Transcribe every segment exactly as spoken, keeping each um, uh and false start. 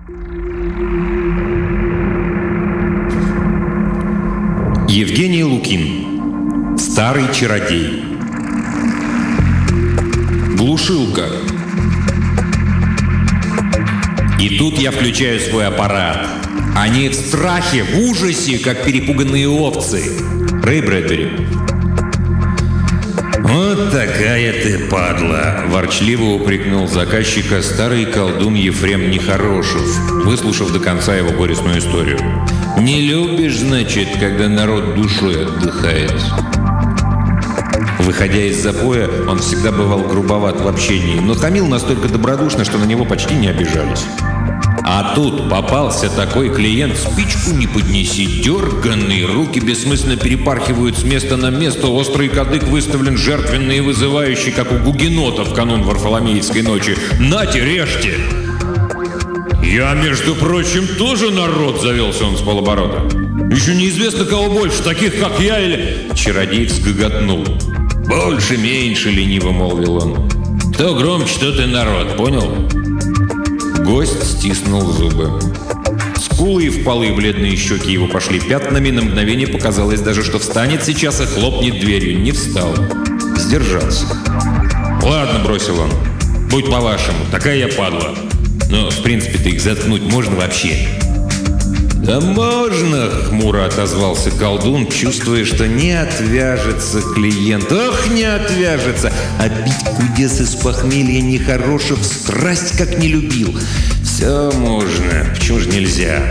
Евгений Лукин. Старый чародей. Глушилка. И тут я включаю свой аппарат. Они в страхе, в ужасе, как перепуганные овцы. Рэй Брэдбери. «Вот такая ты падла!» – ворчливо упрекнул заказчика старый колдун Ефрем Нехорошев, выслушав до конца его горестную историю. «Не любишь, значит, когда народ душой отдыхает?» Выходя из запоя, он всегда бывал грубоват в общении, но хамил настолько добродушно, что на него почти не обижались. А тут попался такой клиент, спичку не поднеси, дерганный, руки бессмысленно перепархивают с места на место, острый кадык выставлен жертвенный и вызывающий, как у гугенотов в канун Варфоломеевской ночи. «Нате, режьте!» «Я, между прочим, тоже народ», — завелся он с полоборота. «Еще неизвестно, кого больше, таких, как я или...» Чародей взгоготнул. «Больше-меньше», — лениво молвил он. «Кто громче, тот и народ, понял?» Гость стиснул зубы. Скулы и впалые бледные щеки его пошли пятнами. На мгновение показалось даже, что встанет сейчас и хлопнет дверью. Не встал. Сдержался. «Ладно», — бросил он. «Будь по-вашему, такая я падла. Но, в принципе-то, их заткнуть можно вообще». «Да можно», — хмуро отозвался колдун, чувствуя, что не отвяжется клиент. Ох, не отвяжется! А бить кудес из похмелья Нехорошев страсть как не любил. «Все можно. Почему же нельзя?»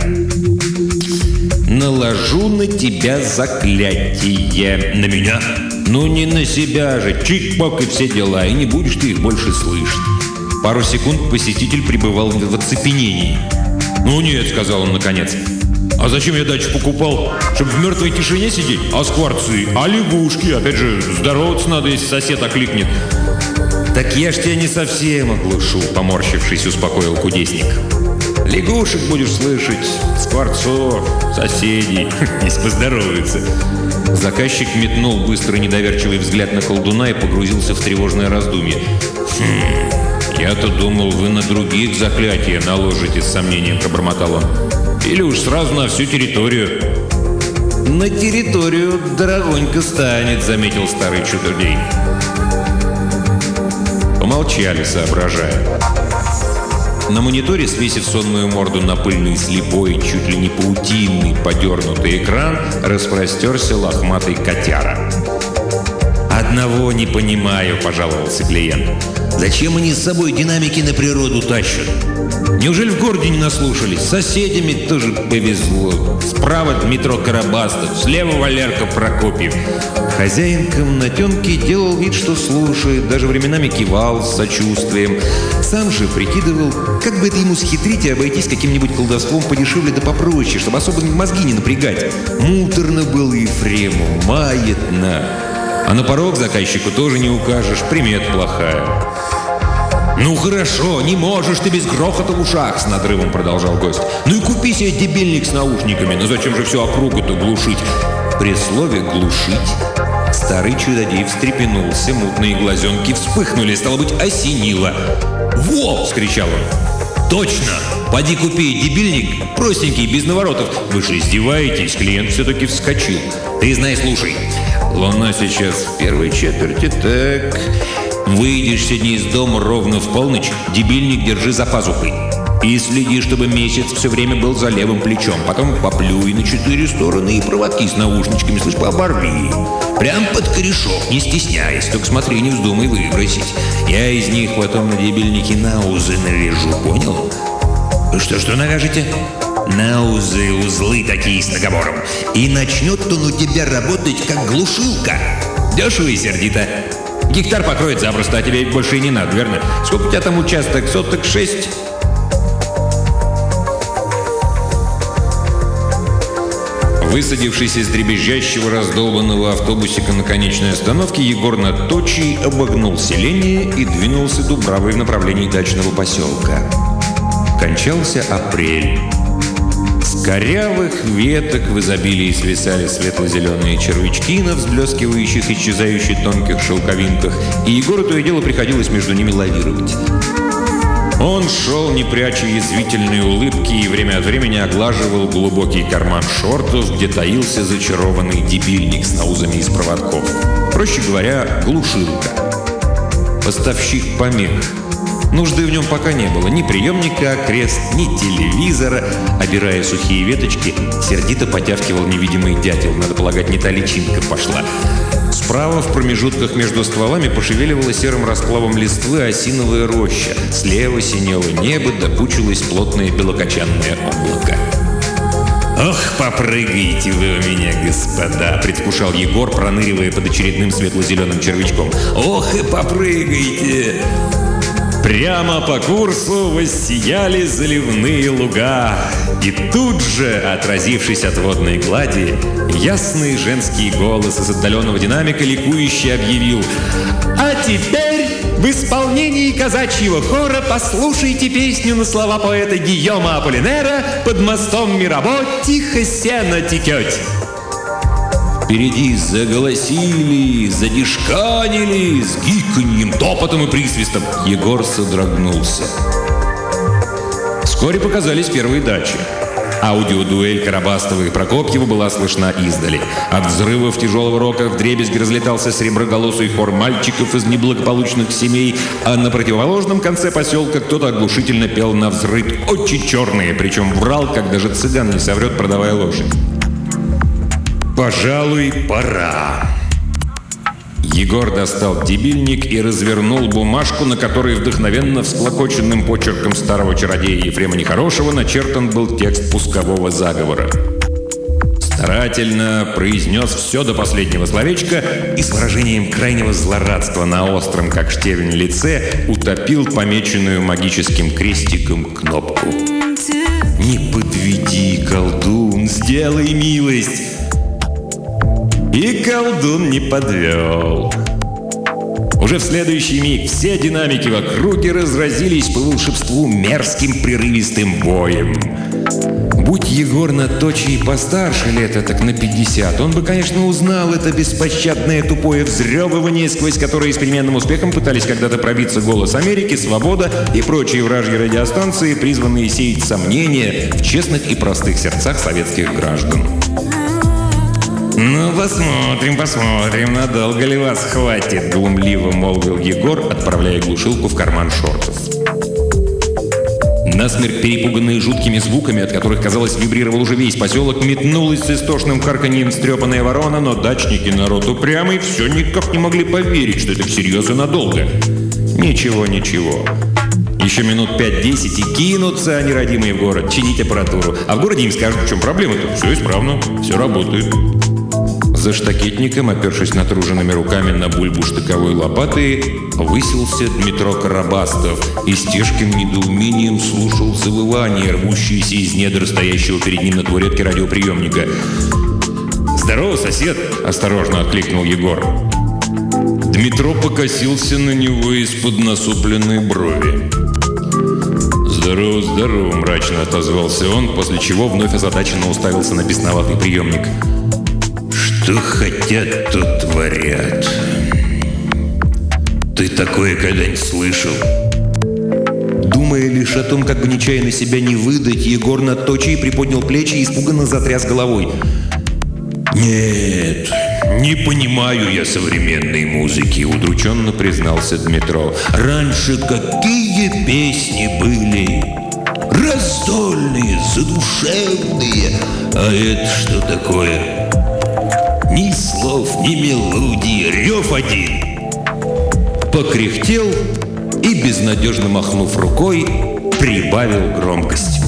«Наложу на тебя заклятие». «На меня?» «Ну не на себя же. Чик-пок и все дела, и не будешь ты их больше слышать». Пару секунд посетитель пребывал в оцепенении. «Ну нет», — сказал он наконец. «А зачем я дачу покупал? Чтобы в мертвой тишине сидеть? А скворцы? А лягушки? Опять же, здороваться надо, если сосед окликнет». «Так я ж тебя не совсем оглушу», — поморщившись, успокоил кудесник. «Лягушек будешь слышать, скворцов, соседей, если поздороваются». Заказчик метнул быстро недоверчивый взгляд на колдуна и погрузился в тревожное раздумье. «Хм, я-то думал, вы на других заклятия наложите», — с сомнением пробормотал он. «Или уж сразу на всю территорию». «На территорию дорогонько станет», — заметил старый чудодей. Помолчали, соображая. На мониторе, свесив сонную морду на пыльный, слепой, чуть ли не паутинный, подернутый экран, распростерся лохматый котяра. «Одного не понимаю», — пожаловался клиент. «Зачем они с собой динамики на природу тащат? Неужели в городе не наслушались? С соседями тоже повезло. Справа Дмитро Карабастов, слева Валерка Прокопьев». Хозяин комнатенки делал вид, что слушает, даже временами кивал с сочувствием. Сам же прикидывал, как бы это ему схитрить и обойтись каким-нибудь колдовством подешевле да попроще, чтобы особо мозги не напрягать. Муторно было Ефрему, маятно. А на порог заказчику тоже не укажешь, примета плохая. «Ну хорошо, не можешь ты без грохота в ушах», — с надрывом продолжал гость. «Ну и купи себе дебильник с наушниками, но зачем же всю округу-то глушить?» При слове «глушить» старый чудодей встрепенулся, мутные глазенки вспыхнули, стало быть, осенило. «Во!» — вскричал он. «Точно! Поди купи дебильник, простенький, без наворотов». «Вы же издеваетесь?» — клиент все-таки вскочил. «Ты знай, слушай. Луна сейчас в первой четверти, так... Выйдешь сегодня из дома ровно в полночь, дебильник держи за пазухой. И следи, чтобы месяц все время был за левым плечом. Потом поплюй на четыре стороны и проводки с наушничками, слышь, пооборви. Прям под корешок, не стесняясь, только смотри, не вздумай выбросить. Я из них потом на дебильнике наузы навяжу, понял? Что-что навяжете? Наузы, узлы такие с наговором. И начнет он у тебя работать, как глушилка. Дешево и сердито. Гектар покроет запросто, а тебе больше и не надо, верно? Сколько у тебя там участок? Соток шесть? Высадившись из дребезжащего раздолбанного автобусика на конечной остановке, Егор Наточий обогнул селение и двинулся Дубравой в направлении дачного поселка. Кончался апрель. С корявых веток в изобилии свисали светло-зеленые червячки на взблескивающих, исчезающих тонких шелковинках, и Егору то и дело приходилось между ними лавировать. Он шел, не пряча язвительные улыбки, и время от времени оглаживал глубокий карман шортов, где таился зачарованный дебильник с наузами из проводков. Проще говоря, глушилка. Поставщик помех. Нужды в нем пока не было. Ни приемника крест, ни телевизора. Обирая сухие веточки, сердито потявкивал невидимый дятел. Надо полагать, не та личинка пошла. Справа, в промежутках между стволами, пошевеливала серым расплавом листвы осиновая роща. Слева синело небо, допучилось плотное белокочанное облако. «Ох, попрыгайте вы у меня, господа!» — предвкушал Егор, проныривая под очередным светло-зеленым червячком. «Ох и попрыгайте!» Прямо по курсу воссияли заливные луга. И тут же, отразившись от водной глади, ясный женский голос из отдаленного динамика ликующе объявил: «А теперь в исполнении казачьего хора послушайте песню на слова поэта Гийома Аполлинера «Под мостом Мирабо тихо сено текет». Впереди заголосили, задишканили, с гиканьем, топотом и присвистом. Егор содрогнулся. Вскоре показались первые дачи. Аудиодуэль Карабастова и Прокопьева была слышна издали. От взрывов тяжелого рока вдребезги разлетался среброголосый хор мальчиков из неблагополучных семей, а на противоположном конце поселка кто-то оглушительно пел навзрыд «Очи черные», причем врал, как даже цыган не соврет, продавая лошадь. «Пожалуй, пора». Егор достал дебильник и развернул бумажку, на которой вдохновенно всклокоченным почерком старого чародея Ефрема Нехорошего начертан был текст пускового заговора. Старательно произнес все до последнего словечка и с выражением крайнего злорадства на остром, как штевень, лице утопил помеченную магическим крестиком кнопку. «Не подведи, колдун, сделай милость!» И колдун не подвел. Уже в следующий миг все динамики в округе разразились по волшебству мерзким прерывистым воем. Будь Егор на точи постарше лет, так на пятьдесят, он бы, конечно, узнал это беспощадное тупое взрёвывание, сквозь которое с переменным успехом пытались когда-то пробиться «Голос Америки», «Свобода» и прочие вражьи радиостанции, призванные сеять сомнения в честных и простых сердцах советских граждан. «Ну, посмотрим, посмотрим, надолго ли вас хватит», — глумливо молвил Егор, отправляя глушилку в карман шортов. Насмерть перепуганные жуткими звуками, от которых, казалось, вибрировал уже весь поселок, метнулась с истошным карканьем встрепанная ворона, но дачники народ упрямый все никак не могли поверить, что это всерьез и надолго. Ничего, ничего. Еще минут пять-десять и кинутся они, родимые, в город, чинить аппаратуру. А в городе им скажут, в чем проблема-то. Все исправно, все работает. За штакетником, опершись натруженными руками на бульбу штыковой лопаты, высился Дмитро Карабастов и с тяжким недоумением слушал завывание, рвущееся из недр стоящего перед ним на табуретке радиоприемника. «Здорово, сосед!» – осторожно откликнул Егор. Дмитро покосился на него из-под насупленной брови. «Здорово, здорово!» – мрачно отозвался он, после чего вновь озадаченно уставился на бесноватый приемник. «Что хотят, то творят. Ты такое когда-нибудь слышал?» Думая лишь о том, как бы нечаянно себя не выдать, Егор над точей приподнял плечи и испуганно затряс головой. «Нет, не понимаю я современной музыки», — удрученно признался Дмитро. «Раньше какие песни были! Раздольные, задушевные! А это что такое? Ни слов, ни мелодии, рев один!» Покряхтел и, безнадежно махнув рукой, прибавил громкость.